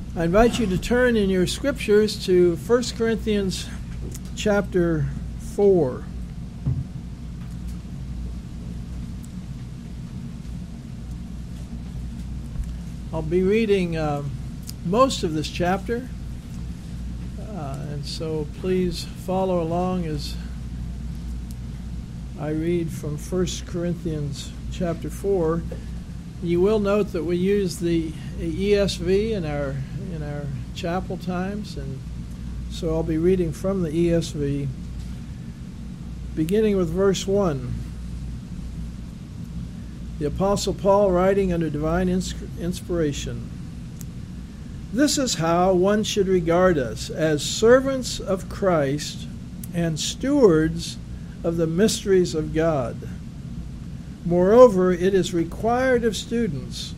I invite you to turn in your scriptures to 1 Corinthians chapter 4. I'll be reading most of this chapter, and so please follow along as I read from 1 Corinthians chapter 4. You will note that we use the ESV in our chapel times, and so I'll be reading from the ESV, beginning with verse 1. The Apostle Paul, writing under divine inspiration, "This is how one should regard us, as servants of Christ and stewards of the mysteries of God. Moreover, it is required of stewards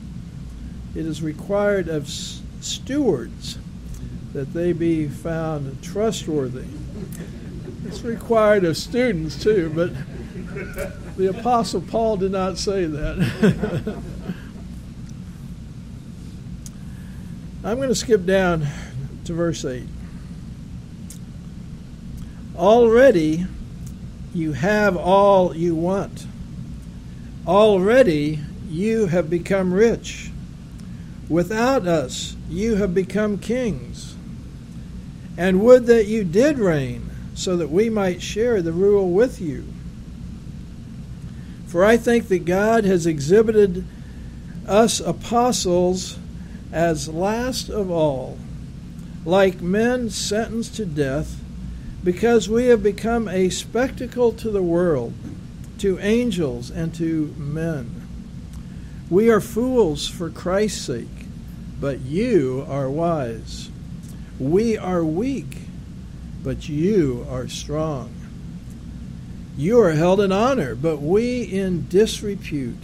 that they be found trustworthy." It's required of students too, but the Apostle Paul did not say that. I'm going to skip down to verse 8. "Already you have all you want. Already you have become rich. Without us you have become kings. And would that you did reign, so that we might share the rule with you. For I think that God has exhibited us apostles as last of all, like men sentenced to death, because we have become a spectacle to the world, to angels and to men. We are fools for Christ's sake, but you are wise. We are weak, but you are strong. You are held in honor, but we in disrepute.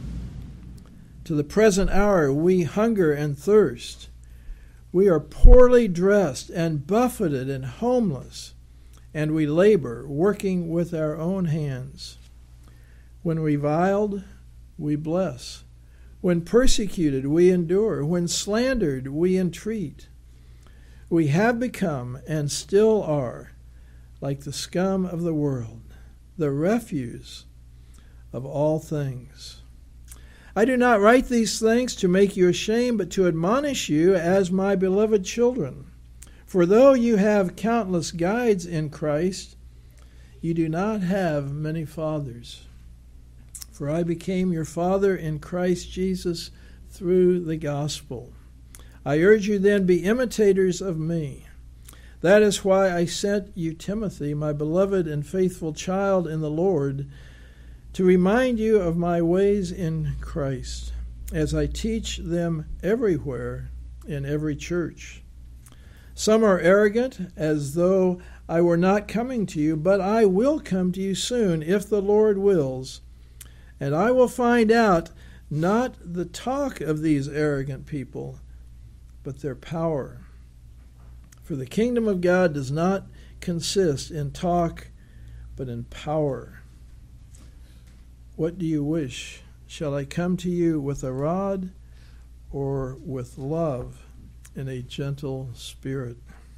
To the present hour we hunger and thirst. We are poorly dressed and buffeted and homeless, and we labor, working with our own hands. When reviled, we bless. When persecuted, we endure. When slandered, we entreat. We have become, and still are, like the scum of the world, the refuse of all things. I do not write these things to make you ashamed, but to admonish you as my beloved children. For though you have countless guides in Christ, you do not have many fathers. For I became your father in Christ Jesus through the gospel. I urge you then, be imitators of me. That is why I sent you Timothy, my beloved and faithful child in the Lord, to remind you of my ways in Christ, as I teach them everywhere in every church. Some are arrogant, as though I were not coming to you, but I will come to you soon, if the Lord wills. And I will find out not the talk of these arrogant people, but their power. For the kingdom of God does not consist in talk, but in power. What do you wish? Shall I come to you with a rod, or with love in a gentle spirit?"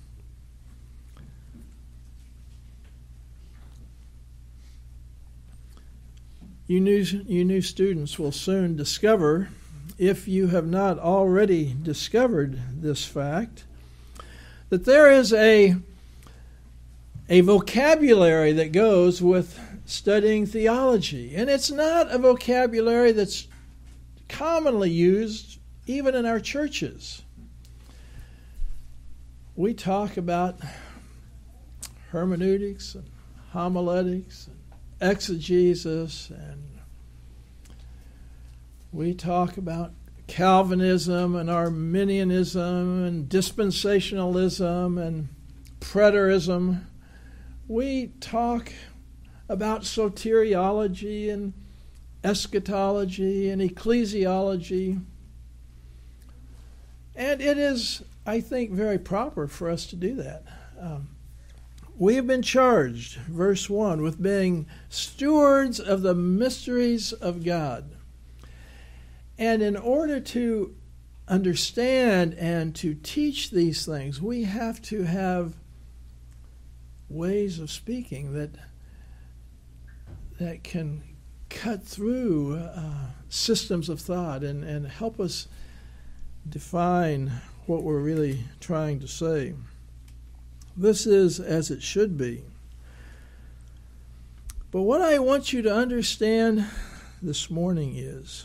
You new students will soon discover, if you have not already discovered this fact, that there is a vocabulary that goes with studying theology. And it's not a vocabulary that's commonly used even in our churches. We talk about hermeneutics and homiletics and exegesis, and we talk about Calvinism and Arminianism and dispensationalism and preterism. We talk about soteriology and eschatology and ecclesiology. And it is, I think, very proper for us to do that. We have been charged, verse 1, with being stewards of the mysteries of God. And in order to understand and to teach these things, we have to have ways of speaking that can cut through systems of thought and help us define what we're really trying to say. This is as it should be. But what I want you to understand this morning is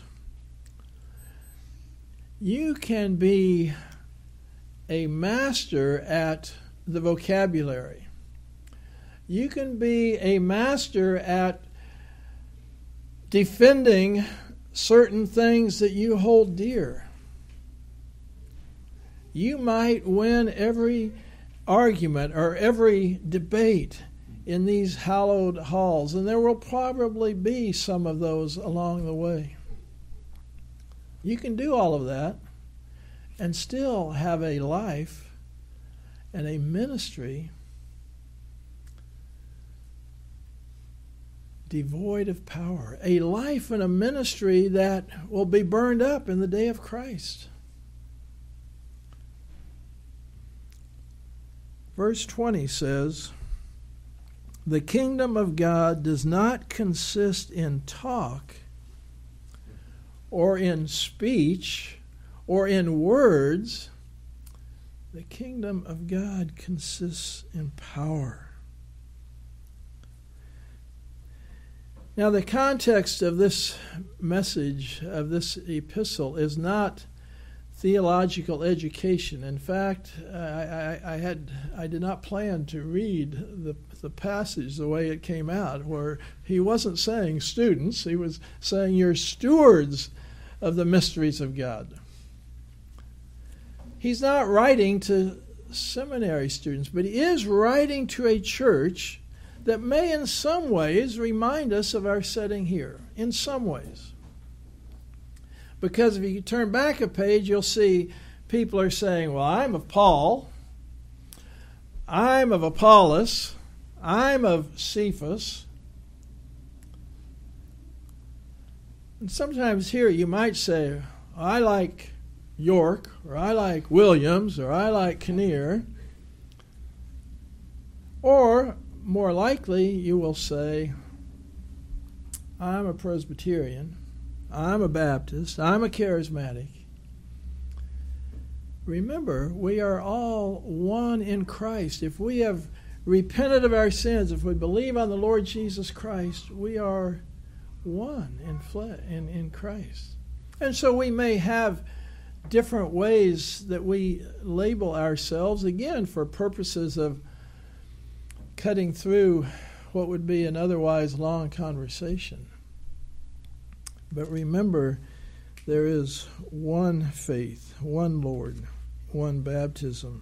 you can be a master at the vocabulary. You can be a master at defending certain things that you hold dear. You might win every argument or every debate in these hallowed halls, and there will probably be some of those along the way. You can do all of that and still have a life and a ministry devoid of power, a life and a ministry that will be burned up in the day of Christ. Verse 20 says, "The kingdom of God does not consist in talk or in speech or in words. The kingdom of God consists in power." Now, the context of this message, of this epistle, is not theological education. In fact, I did not plan to read the passage the way it came out, where he wasn't saying students, he was saying you're stewards of the mysteries of God. He's not writing to seminary students, but he is writing to a church that may in some ways remind us of our setting here, in some ways. Because if you turn back a page, you'll see people are saying, well, I'm of Paul, I'm of Apollos, I'm of Cephas. And sometimes here you might say, I like York, or I like Williams, or I like Kinnear. Or, more likely, you will say, I'm a Presbyterian, I'm a Baptist, I'm a charismatic. Remember, we are all one in Christ. If we have repented of our sins, if we believe on the Lord Jesus Christ, we are one in Christ. And so we may have different ways that we label ourselves, again, for purposes of cutting through what would be an otherwise long conversation. But remember, there is one faith, one Lord, one baptism.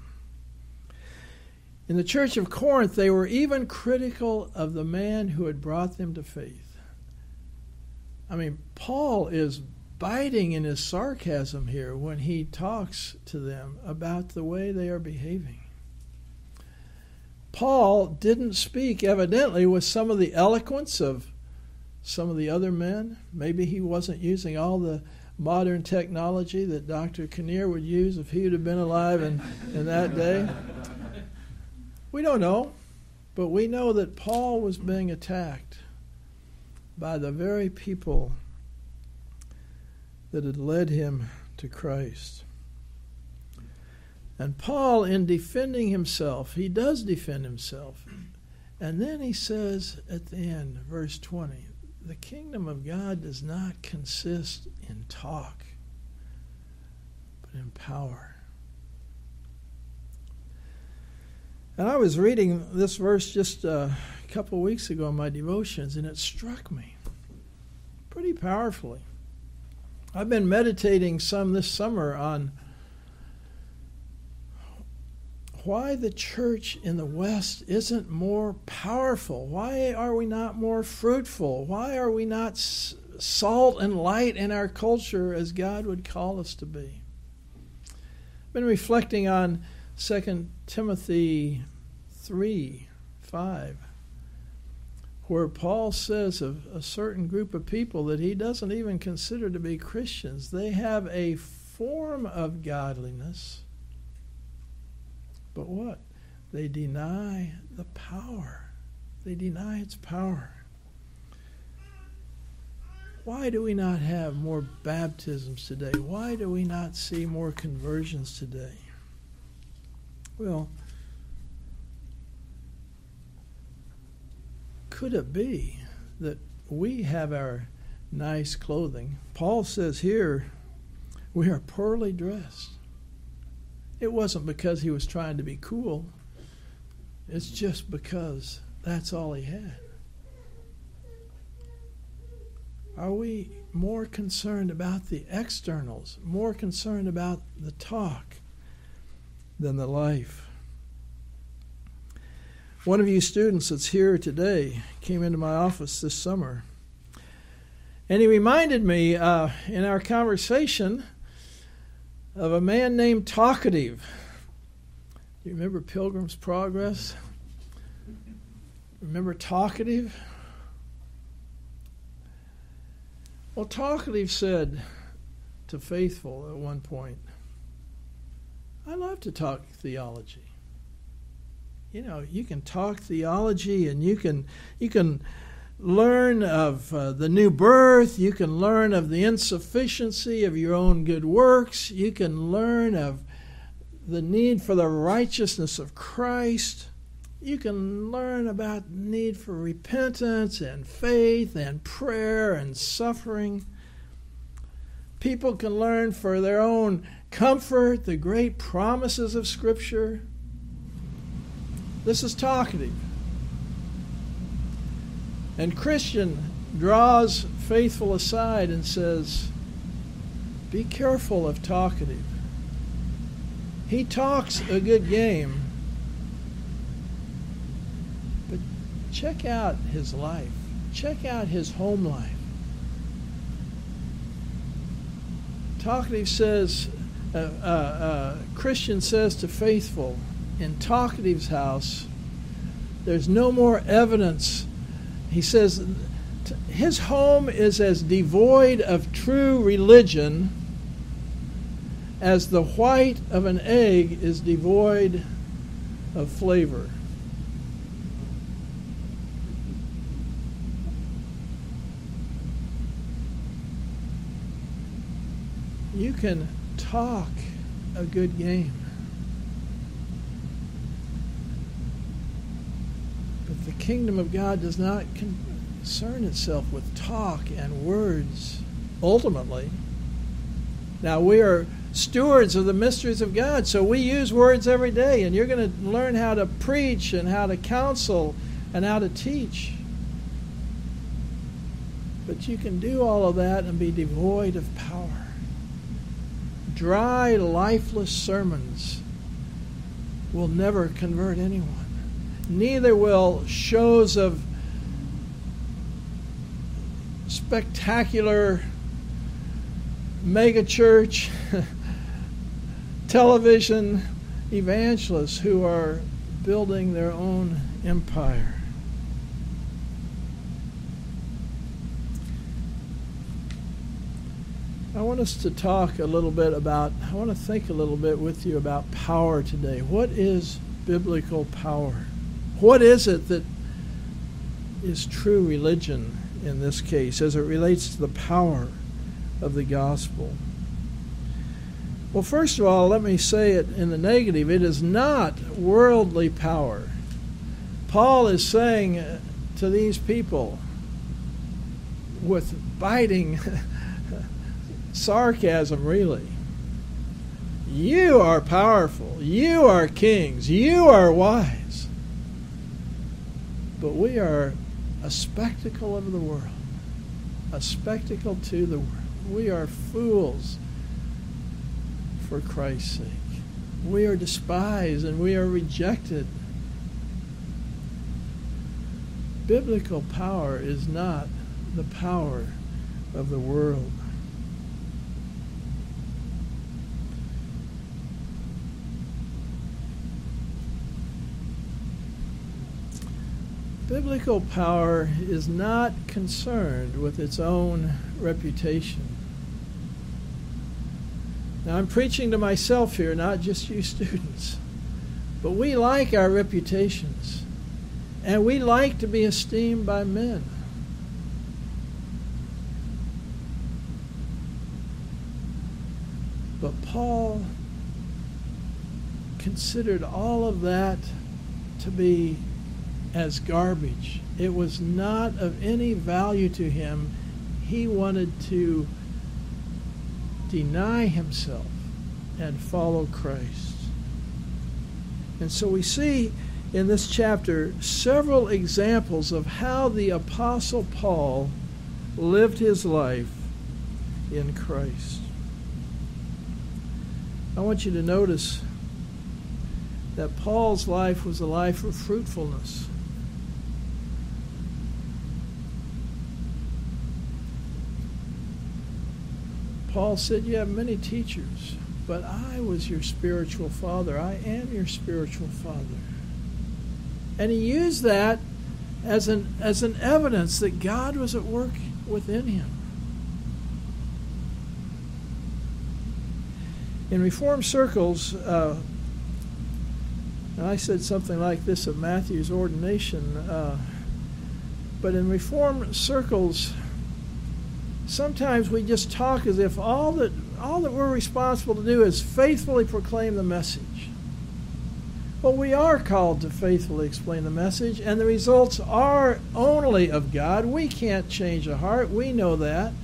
In the church of Corinth, they were even critical of the man who had brought them to faith. I mean, Paul is biting in his sarcasm here when he talks to them about the way they are behaving. Paul didn't speak, evidently, with some of the eloquence of some of the other men. Maybe he wasn't using all the modern technology that Dr. Kinnear would use if he would have been alive in that day. We don't know, but we know that Paul was being attacked by the very people that had led him to Christ. And Paul, in defending himself, he does defend himself. And then he says at the end, verse 20, the kingdom of God does not consist in talk, but in power. And I was reading this verse just a couple of weeks ago in my devotions, and it struck me pretty powerfully. I've been meditating some this summer on why the church in the West isn't more powerful. Why are we not more fruitful? Why are we not salt and light in our culture as God would call us to be? I've been reflecting on 2 Timothy 3:5, where Paul says of a certain group of people that he doesn't even consider to be Christians, they have a form of godliness, but what? They deny the power. They deny its power. Why do we not have more baptisms today? Why do we not see more conversions today? Well, could it be that we have our nice clothing? Paul says here, we are poorly dressed. It wasn't because he was trying to be cool. It's just because that's all he had. Are we more concerned about the externals, more concerned about the talk than the life? One of you students that's here today came into my office this summer, and he reminded me in our conversation of a man named Talkative. You remember Pilgrim's Progress? Remember Talkative? Well, Talkative said to Faithful at one point, I love to talk theology. You know, you can talk theology and you can learn of the new birth. You can learn of the insufficiency of your own good works. You can learn of the need for the righteousness of Christ. You can learn about the need for repentance and faith and prayer and suffering. People can learn for their own comfort the great promises of Scripture. This is Talkative. And Christian draws Faithful aside and says, be careful of Talkative. He talks a good game, but check out his life. Check out his home life. Talkative says, Christian says to Faithful, in Talkative's house, there's no more evidence. He says his home is as devoid of true religion as the white of an egg is devoid of flavor. You can talk a good game, but the kingdom of God does not concern itself with talk and words ultimately. Now, we are stewards of the mysteries of God, so we use words every day, and you're going to learn how to preach and how to counsel and how to teach. But you can do all of that and be devoid of power. Dry, lifeless sermons will never convert anyone. Neither will shows of spectacular megachurch television evangelists who are building their own empire. I want us to talk a little bit about, I want to think a little bit with you about power today. What is biblical power? What is it that is true religion in this case as it relates to the power of the gospel? Well, first of all, let me say it in the negative. It is not worldly power. Paul is saying to these people with biting sarcasm, really, you are powerful, you are kings, you are wise, but we are a spectacle of the world, a spectacle to the world. We are fools for Christ's sake. We are despised and we are rejected. Biblical power is not the power of the world. Biblical power is not concerned with its own reputation. Now, I'm preaching to myself here, not just you students. But we like our reputations, and we like to be esteemed by men. But Paul considered all of that to be as garbage. It was not of any value to him. He wanted to deny himself and follow Christ. And so we see in this chapter several examples of how the Apostle Paul lived his life in Christ. I want you to notice that Paul's life was a life of fruitfulness. Paul said, "You have many teachers, but I was your spiritual father. I am your spiritual father." And he used that as an evidence that God was at work within him. In Reformed circles, and I said something like this of Matthew's ordination, but in Reformed circles, sometimes we just talk as if all that we're responsible to do is faithfully proclaim the message. Well, we are called to faithfully explain the message, and the results are only of God. We can't change a heart. We know that.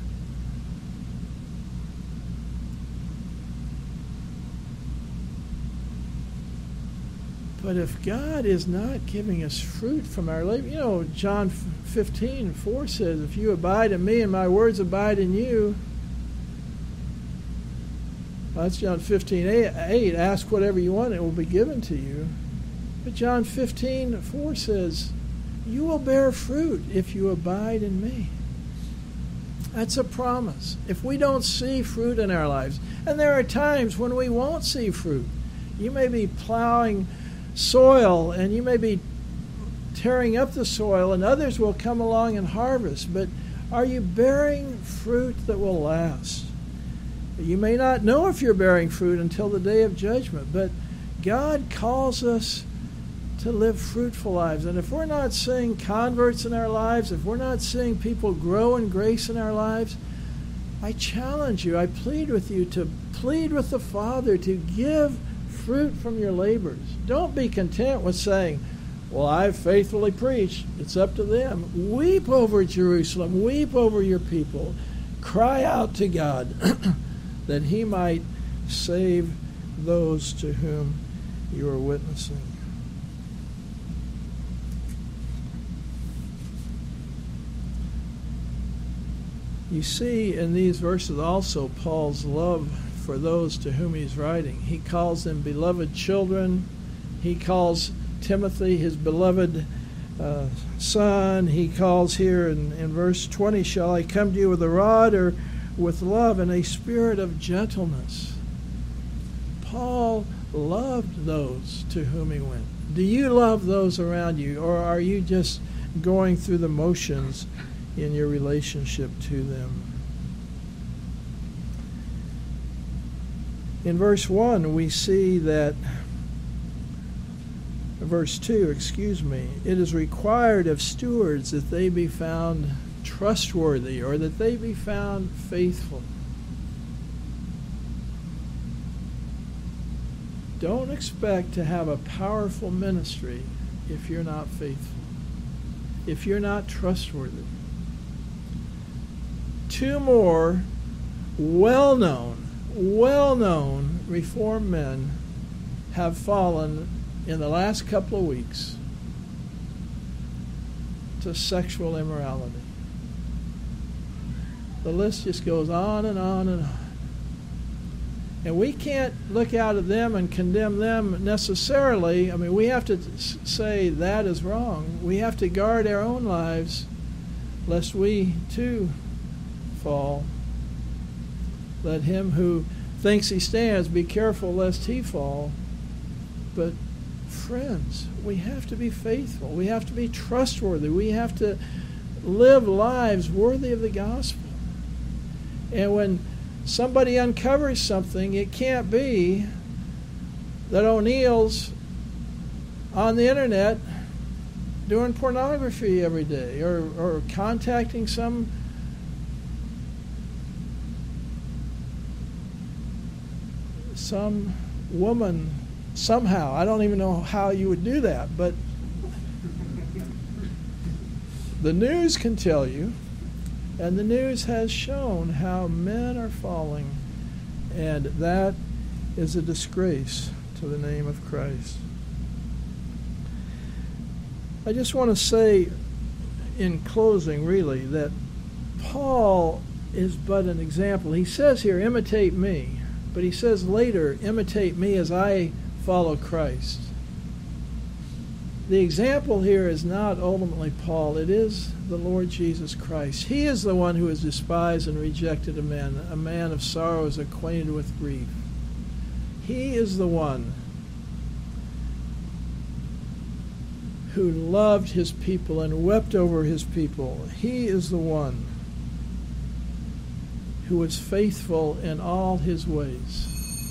But if God is not giving us fruit from our labor, John 15:4 says, "If you abide in me and my words abide in you," that's John 15:8, "ask whatever you want, it will be given to you." But John 15:4 says, "You will bear fruit if you abide in me." That's a promise. If we don't see fruit in our lives, and there are times when we won't see fruit. You may be plowing soil, and you may be tearing up the soil, and others will come along and harvest. But are you bearing fruit that will last? You may not know if you're bearing fruit until the day of judgment, but God calls us to live fruitful lives. And if we're not seeing converts in our lives, if we're not seeing people grow in grace in our lives, I challenge you, I plead with you to plead with the Father to give fruit from your labors. Don't be content with saying, "Well, I've faithfully preached. It's up to them." Weep over Jerusalem. Weep over your people. Cry out to God that He might save those to whom you are witnessing. You see in these verses also Paul's love for those to whom he's writing. He calls them beloved children. He calls Timothy his beloved son. He calls here in verse 20, "Shall I come to you with a rod or with love and a spirit of gentleness?" Paul loved those to whom he went. Do you love those around you, or are you just going through the motions in your relationship to them? In verse 1, we see that, verse 2, it is required of stewards that they be found trustworthy, or that they be found faithful. Don't expect to have a powerful ministry if you're not faithful, if you're not trustworthy. Two more well-known Reformed men have fallen in the last couple of weeks to sexual immorality. The list just goes on and on and on. And we can't look out at them and condemn them necessarily. I mean, we have to say that is wrong. We have to guard our own lives lest we too fall. Let him who thinks he stands be careful lest he fall. But friends, we have to be faithful. We have to be trustworthy. We have to live lives worthy of the gospel. And when somebody uncovers something, it can't be that O'Neill's on the internet doing pornography every day or contacting some woman somehow. I don't even know how you would do that, but the news can tell you, and the news has shown how men are falling, and that is a disgrace to the name of Christ. I just want to say in closing, really, that Paul is but an example. He says here, imitate me. But he says later, imitate me as I follow Christ. The example here is not ultimately Paul. It is the Lord Jesus Christ. He is the one who has despised and rejected a man of sorrows, acquainted with grief. He is the one who loved his people and wept over his people. He is the one who was faithful in all his ways.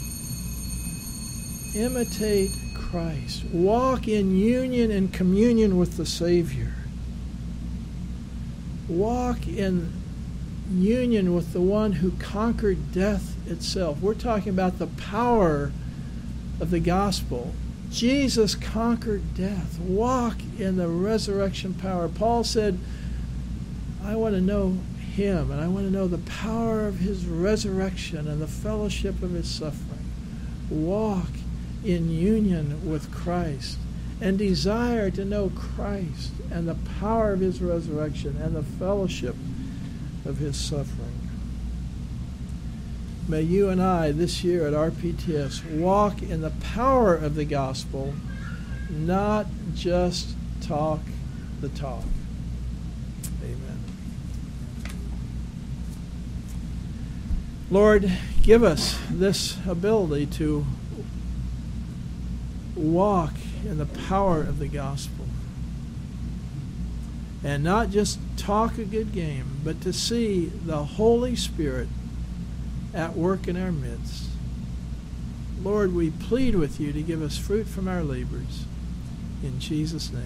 Imitate Christ. Walk in union and communion with the Savior. Walk in union with the one who conquered death itself. We're talking about the power of the gospel. Jesus conquered death. Walk in the resurrection power. Paul said, I want to know him, and I want to know the power of his resurrection and the fellowship of his suffering. Walk in union with Christ and desire to know Christ and the power of his resurrection and the fellowship of his suffering. May you and I this year at RPTS walk in the power of the gospel, not just talk the talk. Lord, give us this ability to walk in the power of the gospel and not just talk a good game, but to see the Holy Spirit at work in our midst. Lord, we plead with you to give us fruit from our labors. In Jesus' name.